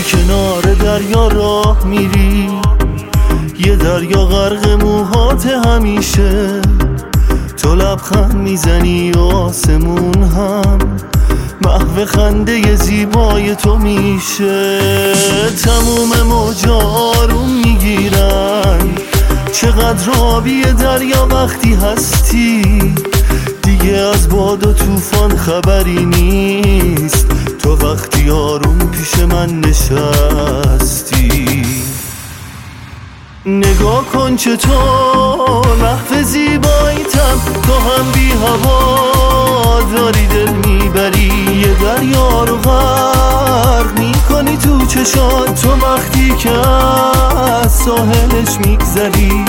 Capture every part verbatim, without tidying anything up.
کنار دریا راه میری، یه دریا غرق موهات همیشه، تو لبخند میزنی آسمون هم محو خنده زیبای تو میشه. تموم موجا آروم میگیرن، چقدر آبی دریا وقتی هستی، دیگه از باد و طوفان خبری نیست، تو وقتی آروم پیش من نشستی. نگاه کن چطور محو زیباییتم، تو هم بی هوا داری دل میبری، یه دریا رو غرق میکنی تو چشات، تو وقتی که از ساحلش میگذری.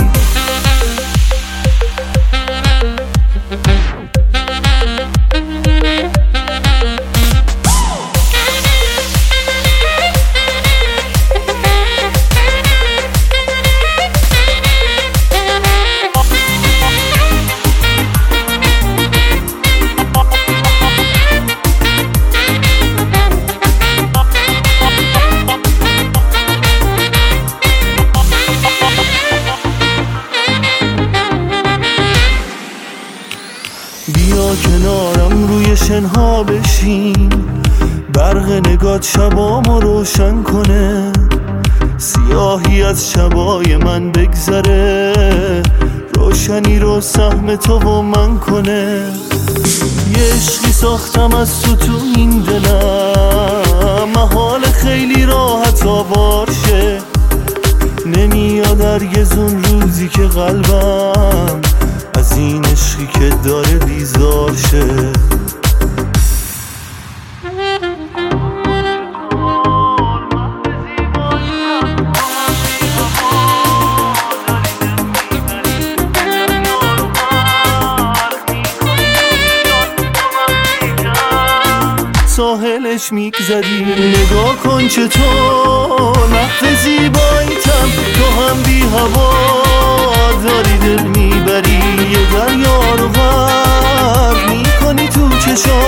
بیا کنارم روی شنها بشین، برق نگات شبامو روشن کنه، سیاهی از شبای من بگذره، روشنی رو سهم تو و من کنه. یه عشقی ساختم از تو تو این دلم، محال خیلی راحت آوار شه، نمیاد هرگز اون روزی که قلبم از این عشقی که داره بیزار شه. ساحلش میگذری، نگاه کن چطور محو زیباییتم، تو هم بی هوا داری دل میبری، یه دریا رو غرق میکنی تو چشات.